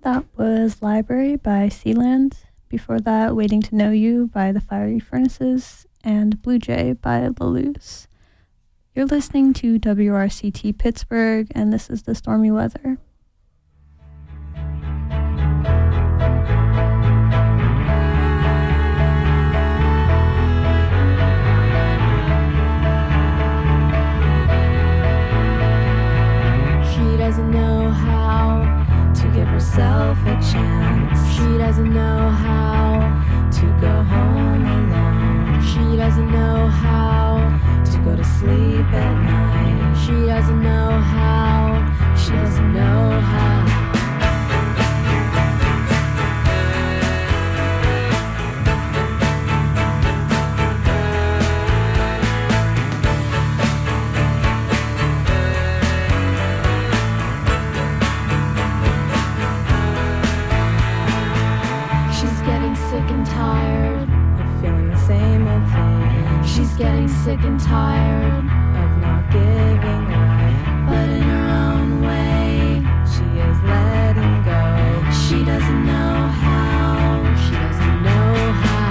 That was Library by Sealand. Before that, Waiting to Know You by The Fiery Furnaces and Blue Jay by Lalouse. You're listening to WRCT Pittsburgh, and this is the stormy weather. She doesn't know how to give herself a chance. She doesn't know how to go home alone. She doesn't know how to go to sleep at night. She doesn't know how. She doesn't know how. Getting sick and tired of not giving up, but in her own way, she is letting go. She doesn't know how, she doesn't know how.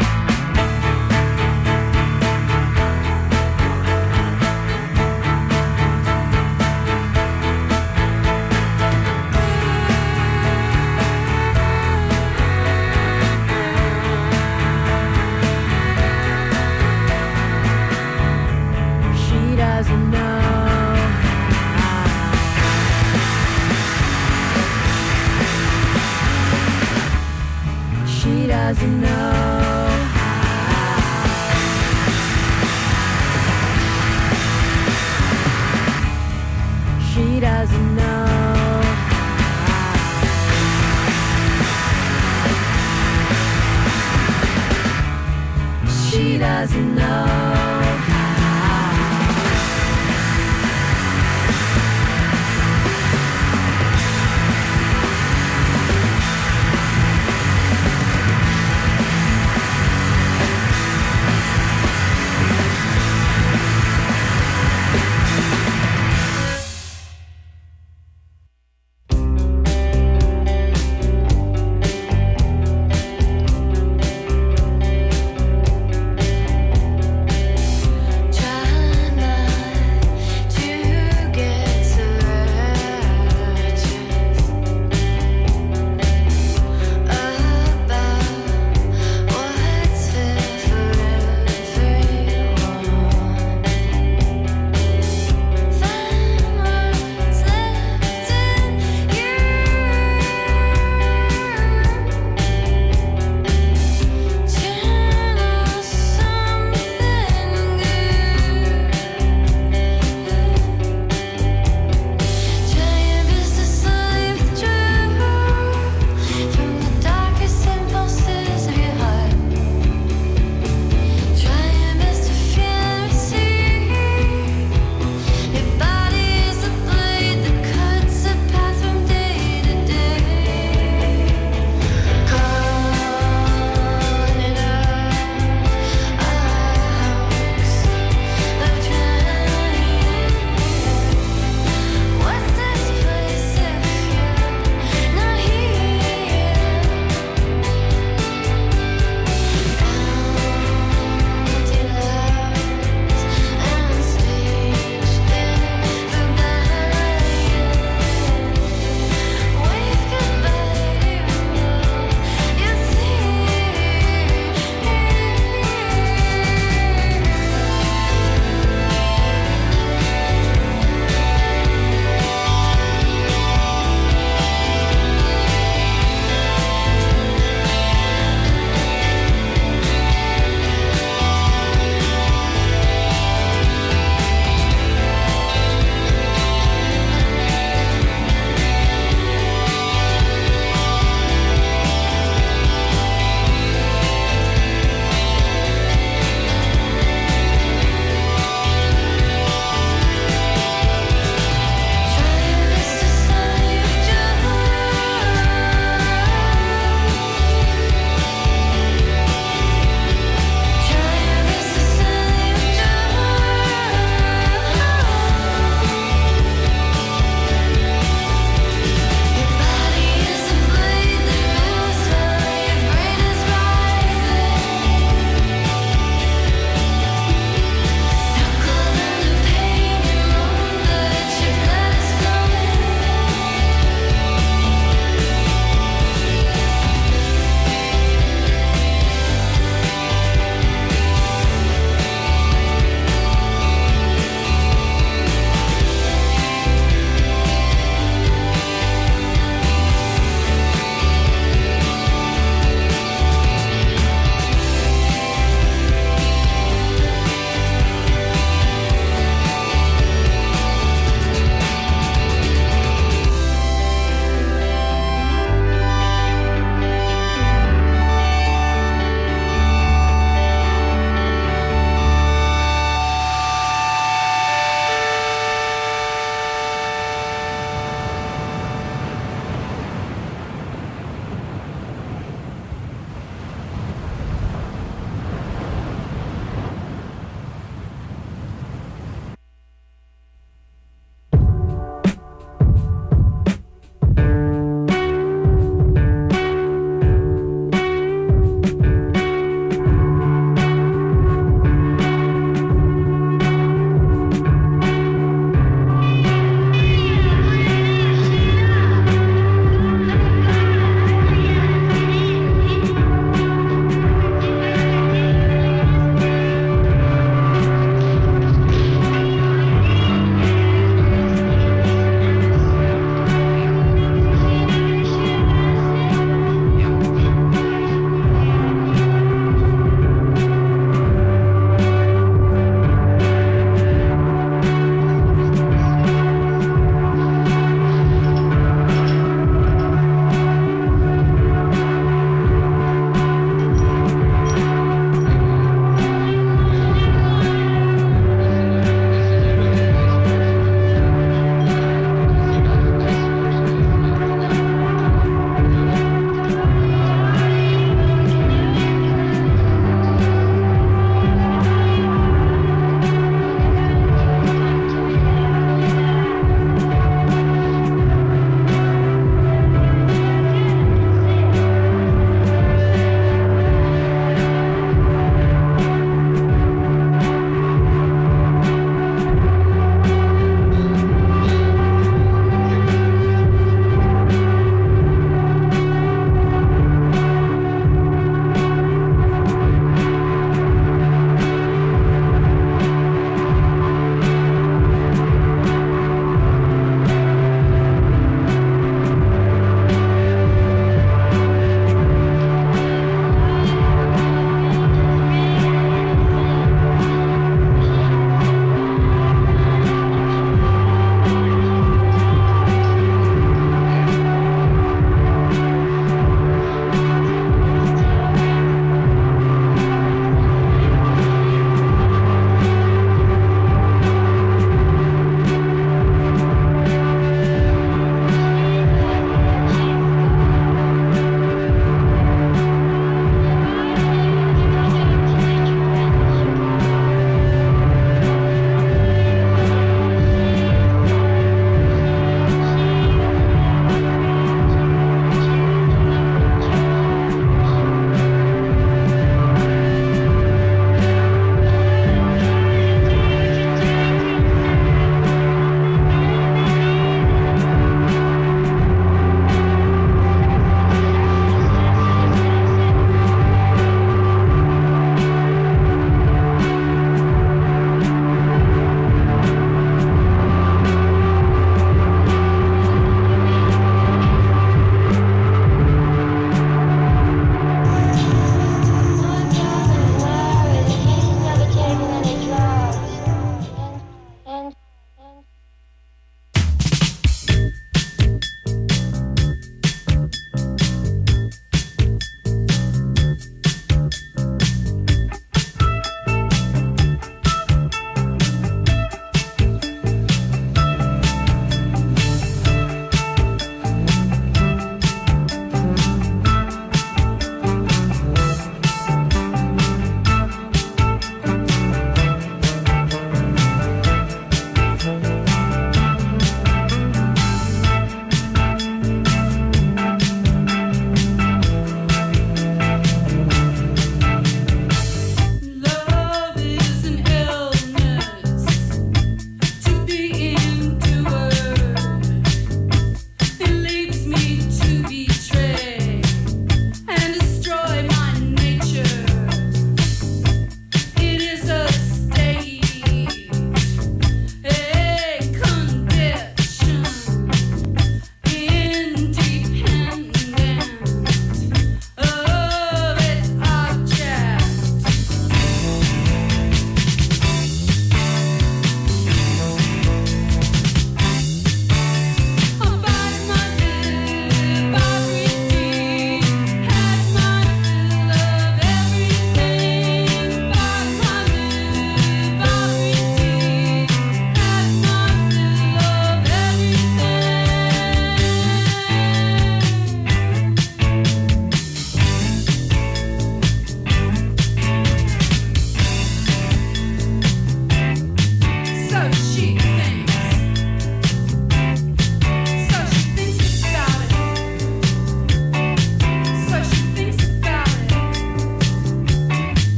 Doesn't know how. She doesn't know how. She doesn't know.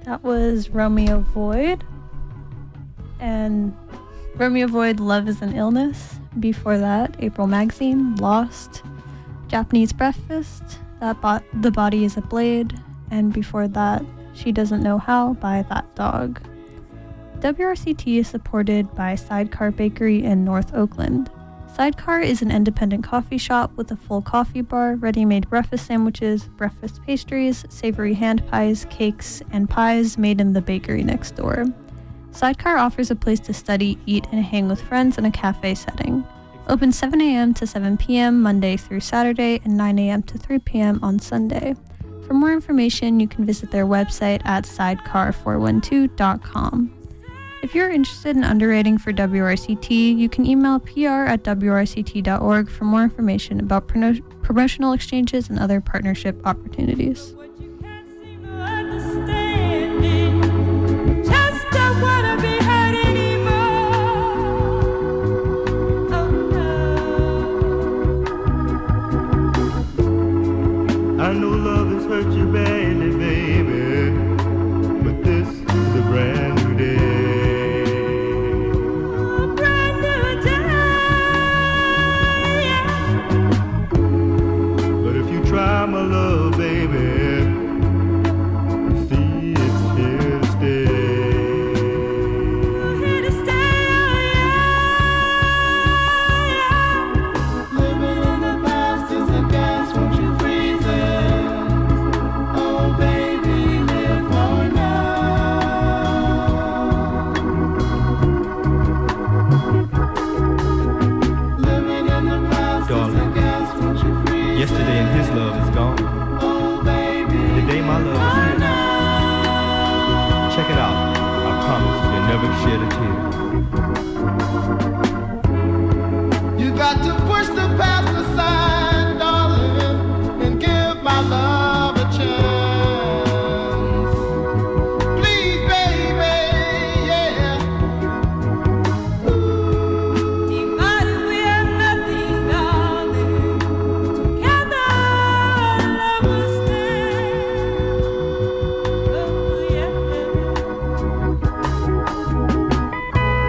That was Romeo Void. And Romeo Void, Love is an Illness. Before that, April Magazine, Lost. Japanese Breakfast, The Body is a Blade. And before that, She Doesn't Know How by That Dog. WRCT is supported by Sidecar Bakery in North Oakland. Sidecar is an independent coffee shop with a full coffee bar, ready-made breakfast sandwiches, breakfast pastries, savory hand pies, cakes, and pies made in the bakery next door. Sidecar offers a place to study, eat, and hang with friends in a cafe setting. Open 7 a.m. to 7 p.m. Monday through Saturday and 9 a.m. to 3 p.m. on Sunday. For more information, you can visit their website at sidecar412.com. If you're interested in underwriting for WRCT, you can email pr@wrct.org for more information about promotional exchanges and other partnership opportunities. I know love has hurt you badly, baby, but this is a brand new day. A brand new day. But if you try my love, baby, see it's here to stay. Here to stay, Living in the past is a gas, won't you freeze it? Yesterday and his love is gone. Today my love is here. Check it out. I promise you'll never shed a tear. You got to push the past aside, darling, and give my love a chance. Please, baby, yeah. Divided we are nothing, darling. Together, love will stand. Oh, yeah.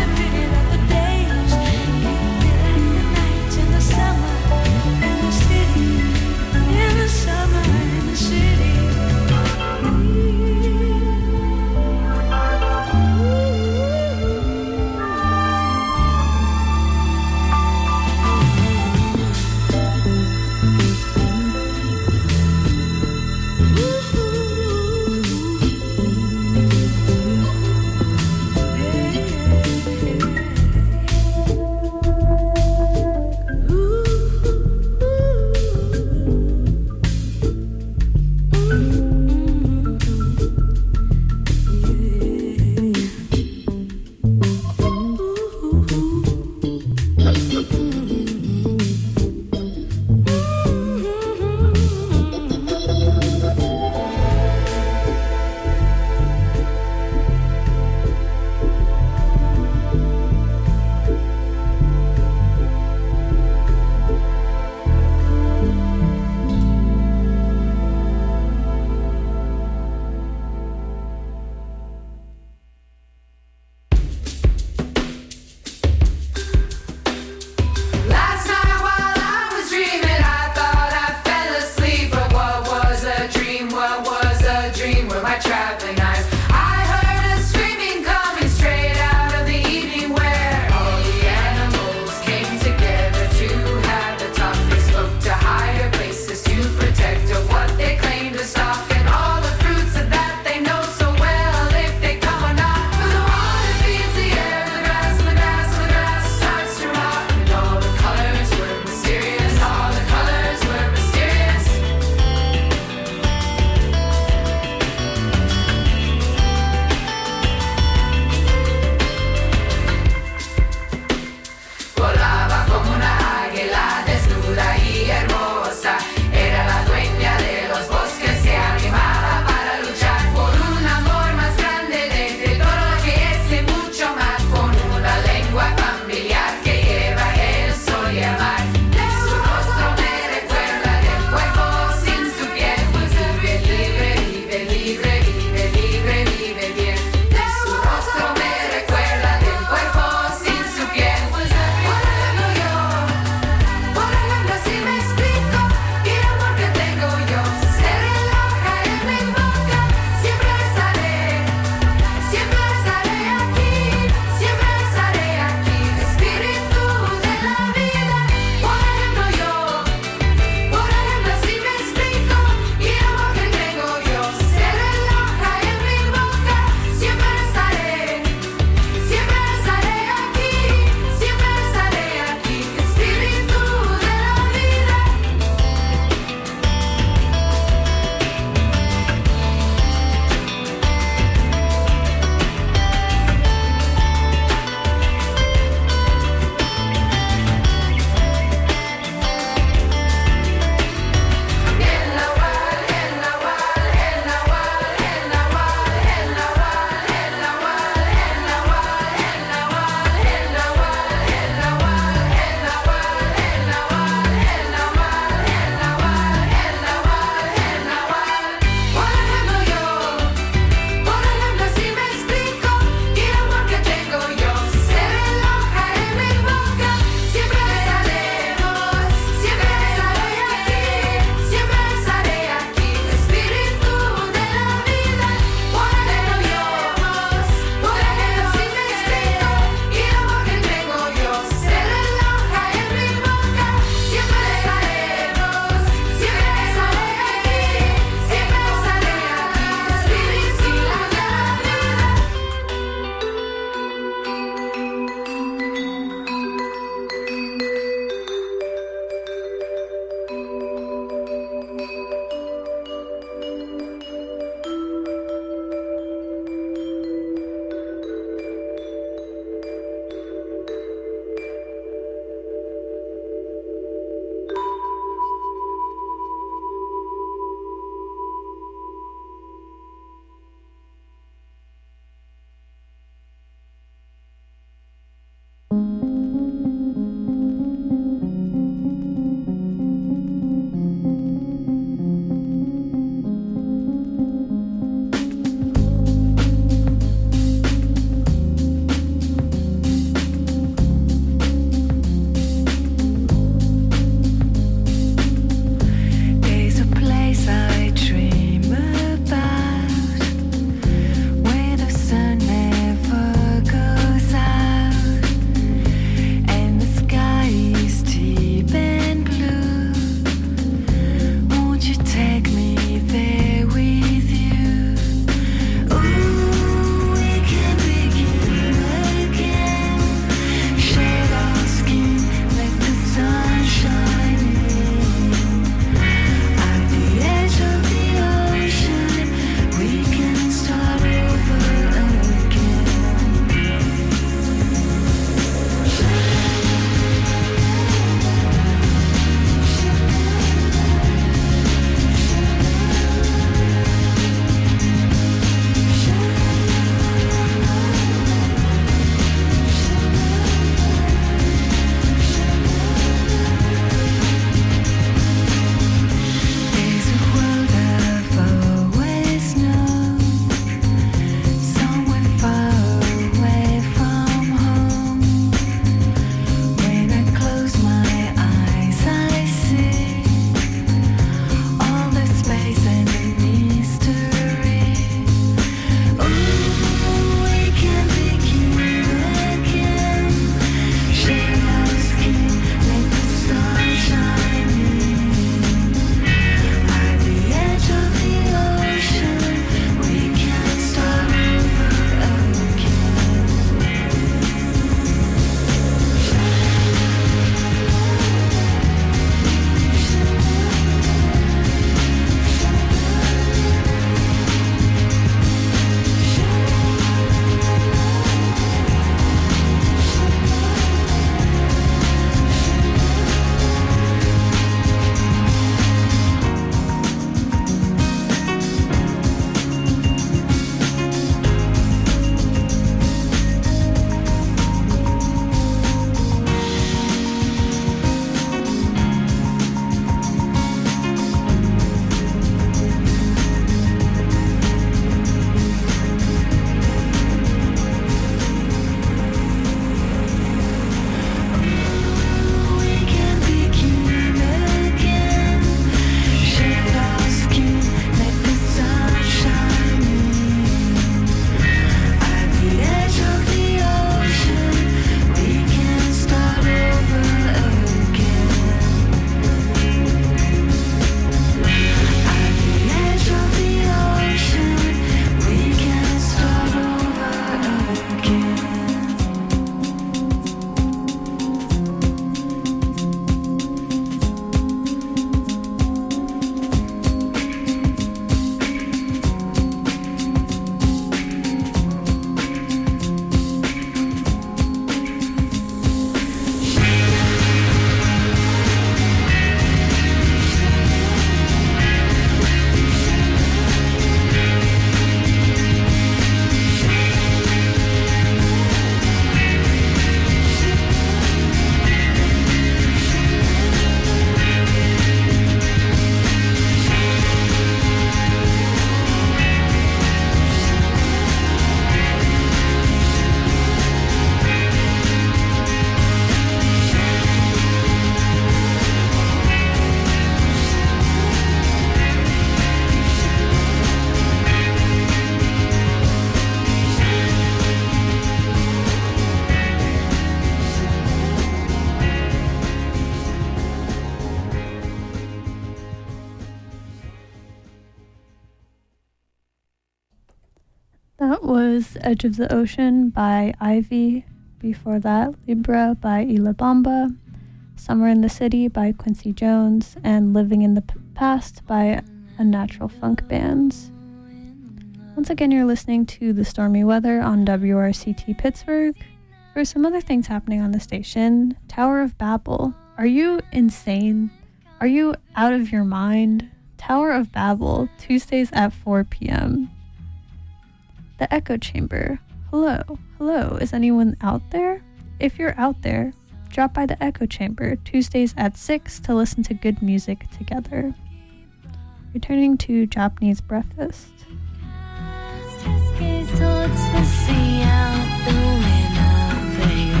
That was Edge of the Ocean by Ivy. Before that, Libra by Ila Bamba, Summer in the City by Quincy Jones, and Living in the Past by A Natural Funk Band. Once again, you're listening to The Stormy Weather on WRCT Pittsburgh. For some other things happening on the station, Tower of Babel. Are you insane? Are you out of your mind? Tower of Babel, Tuesdays at 4 p.m. The Echo Chamber. Hello, hello, is anyone out there? If you're out there, drop by the Echo Chamber, Tuesdays at 6 to listen to good music together. Returning to Japanese Breakfast. His gaze towards the sea out the Winnebago.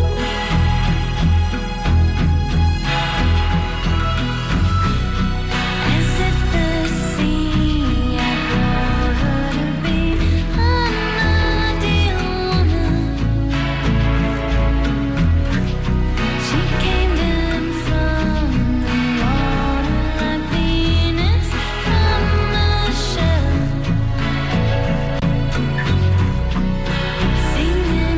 As if the sea had brought her to be an ideal woman. She came to him from the water like Venus from the shell. Singing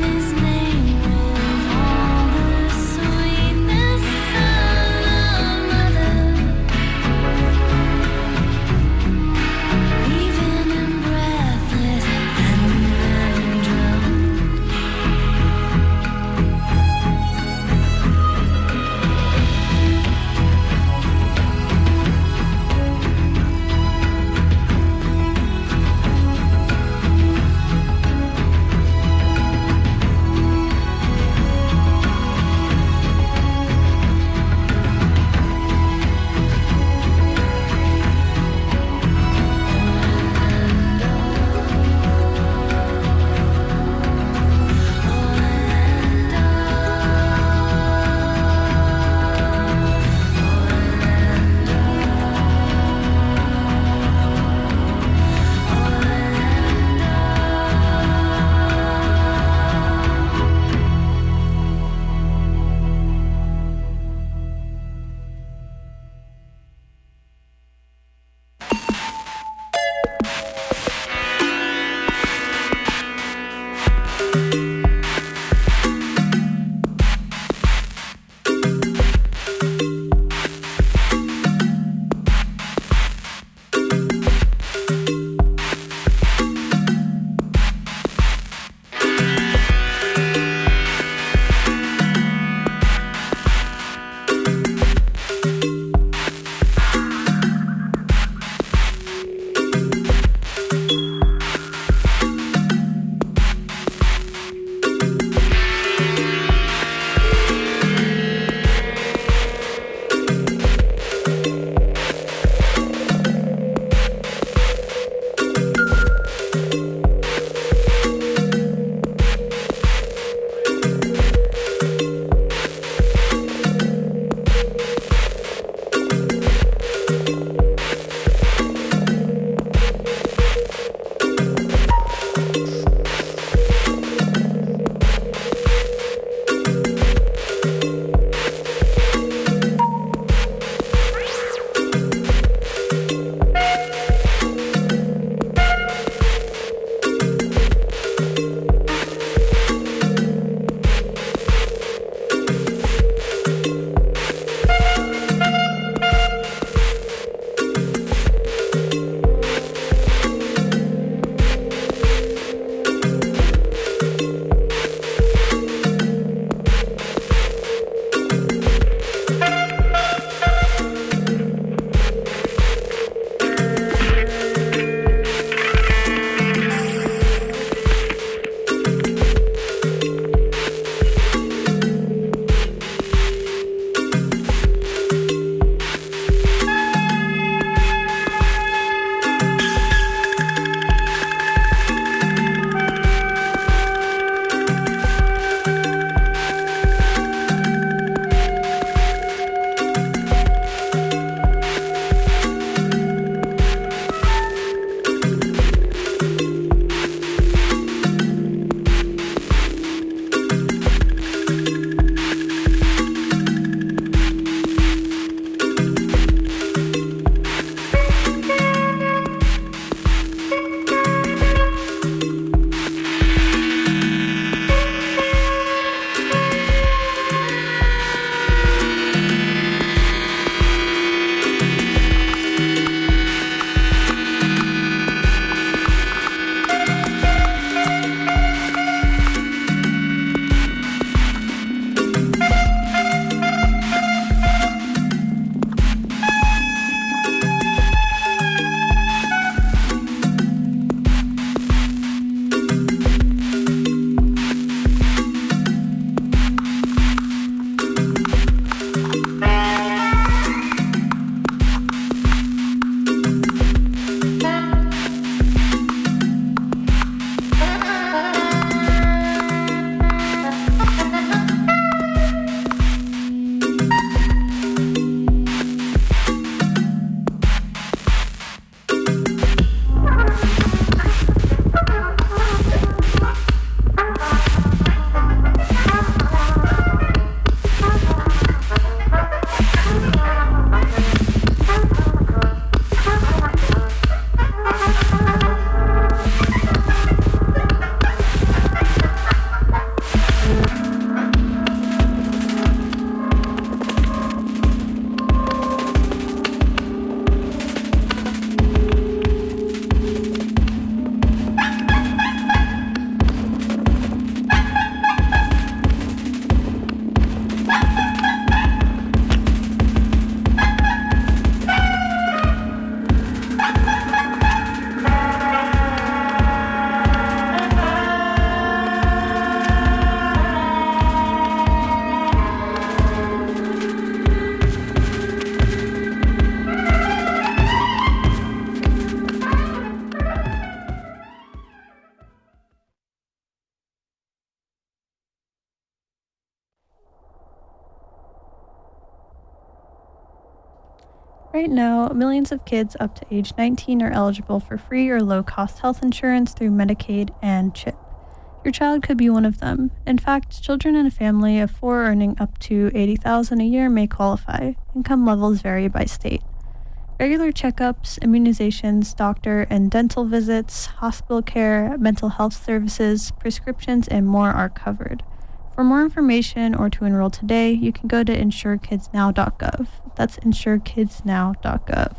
Right now, millions of kids up to age 19 are eligible for free or low-cost health insurance through Medicaid and CHIP. Your child could be one of them. In fact, children in a family of 4 earning up to $80,000 a year may qualify. Income levels vary by state. Regular checkups, immunizations, doctor and dental visits, hospital care, mental health services, prescriptions, and more are covered. For more information or to enroll today, you can go to insurekidsnow.gov. That's insurekidsnow.gov.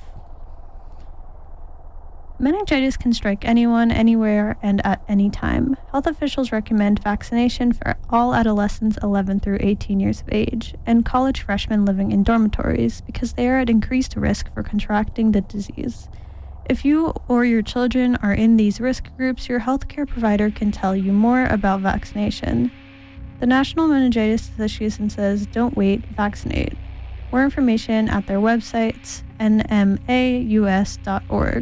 Meningitis can strike anyone, anywhere, and at any time. Health officials recommend vaccination for all adolescents 11 through 18 years of age and college freshmen living in dormitories because they are at increased risk for contracting the disease. If you or your children are in these risk groups, your healthcare provider can tell you more about vaccination. The National Meningitis Association says, don't wait, vaccinate. More information at their website, nmaus.org.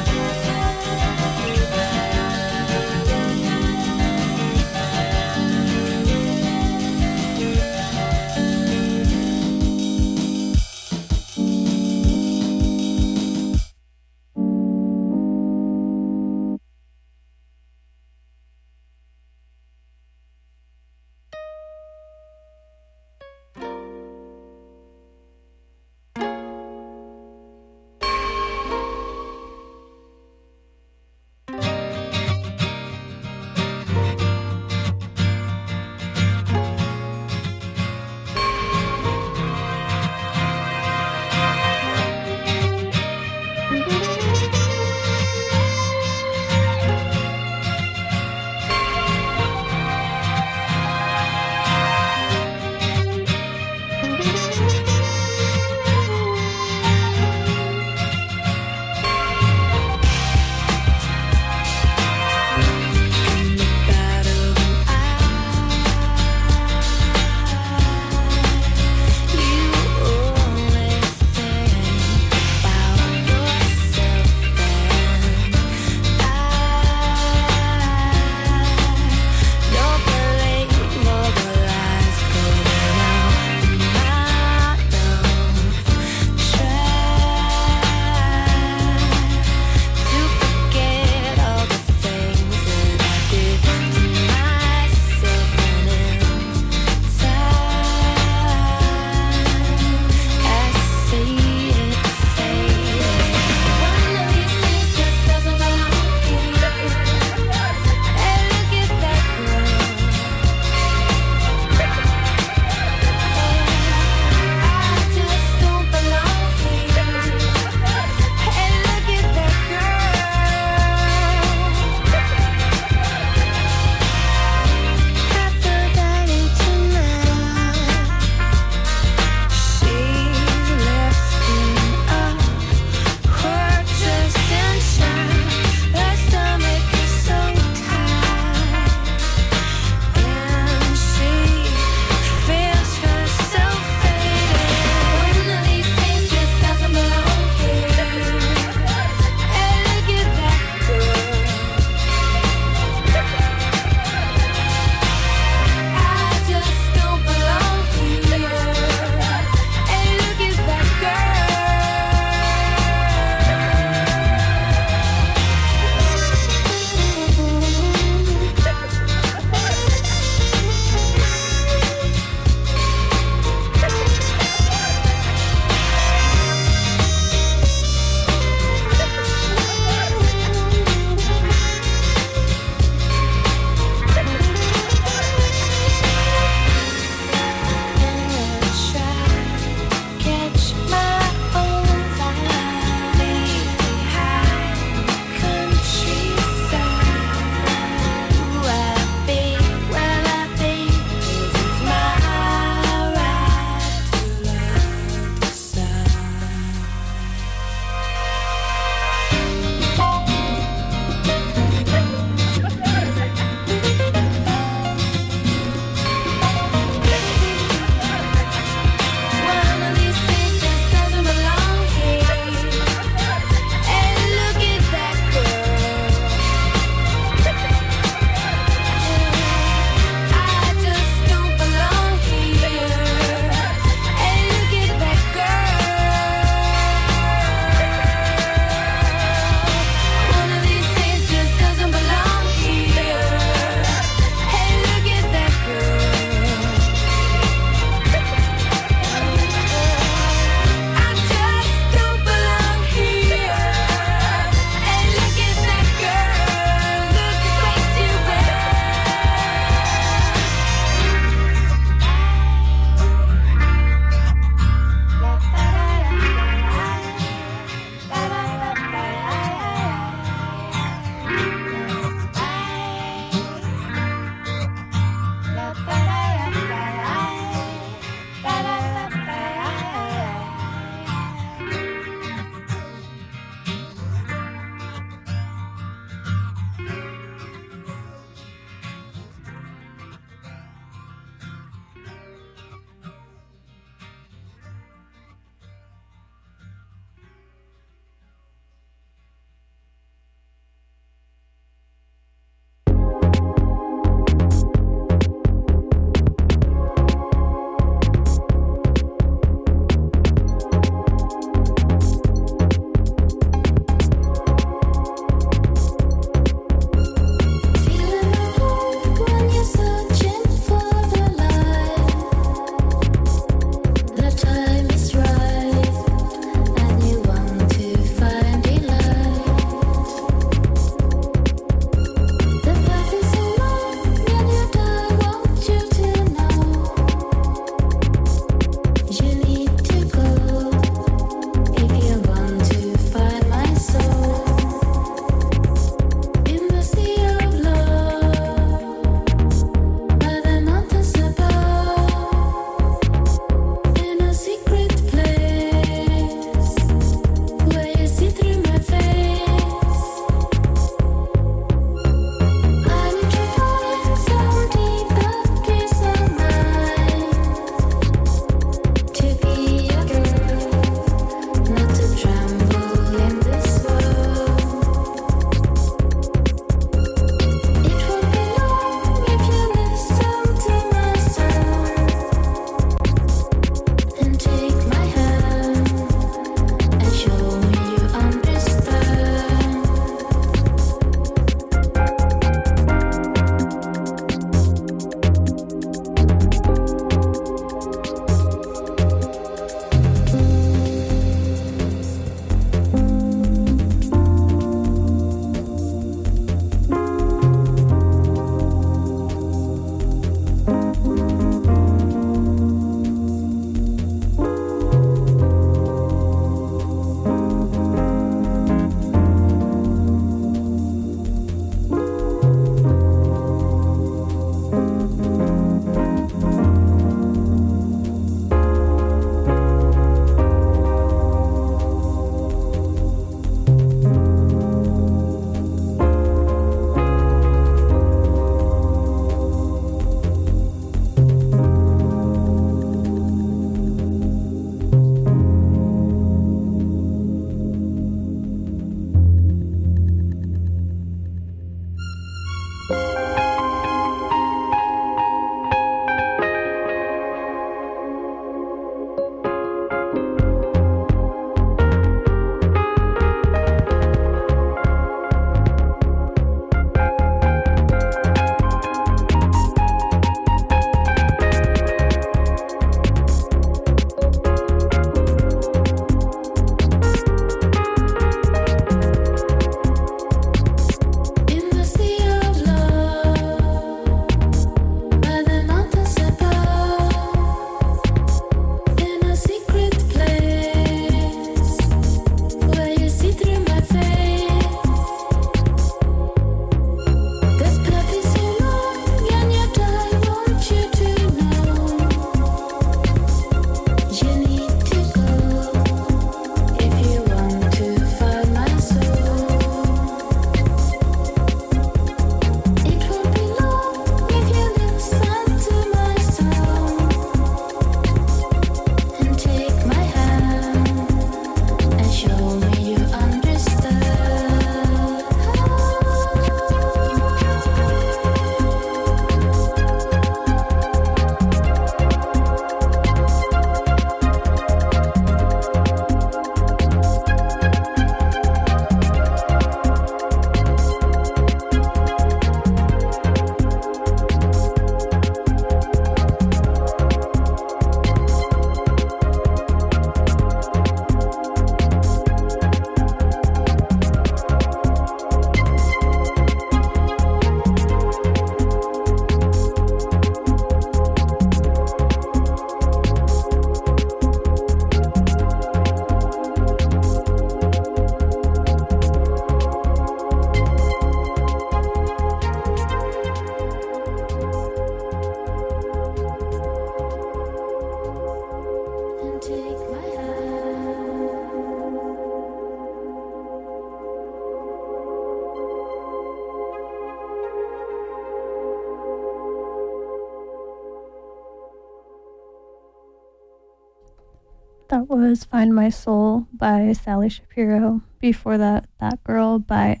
That was Find My Soul by Sally Shapiro. Before that, That Girl by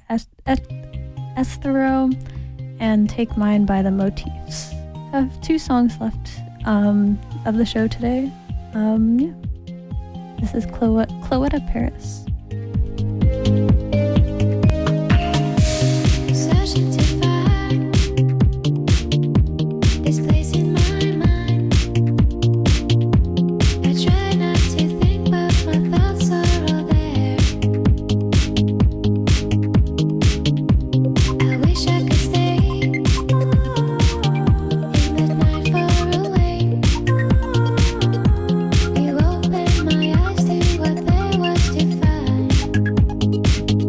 Esthero, and Take Mine by The Motifs. I have 2 songs left of the show today. Yeah. This is Cloetta Paris. Searching to find this place in my mind. I try not to think, but my thoughts are all there. I wish I could stay in the night far away. You opened my eyes to what there was to find.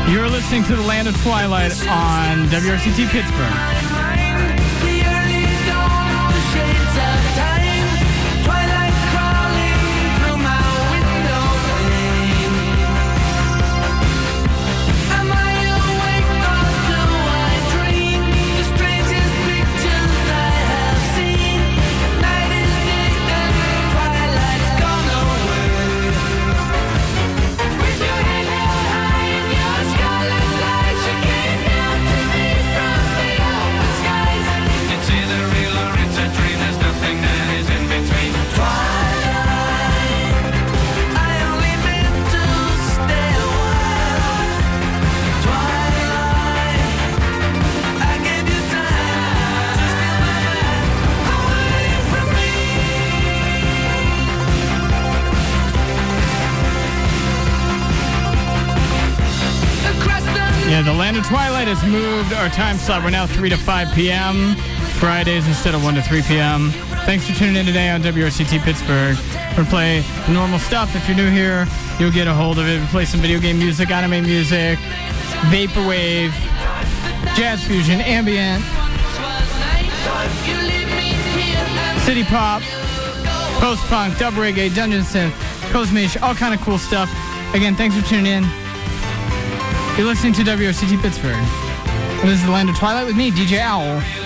You're listening to the Land of Twilight on WRCT Pittsburgh. Yeah, the Land of Twilight has moved our time slot. We're now 3 to 5 p.m. Fridays instead of 1 to 3 p.m. Thanks for tuning in today on WRCT Pittsburgh. We're going to play the normal stuff. If you're new here, you'll get a hold of it. We play some video game music, anime music, vaporwave, jazz fusion, ambient, city pop, post-punk, dub reggae, dungeon synth, cosmish, all kind of cool stuff. Again, thanks for tuning in. You're listening to WRCT Pittsburgh. This is the Land of Twilight with me, DJ Owl.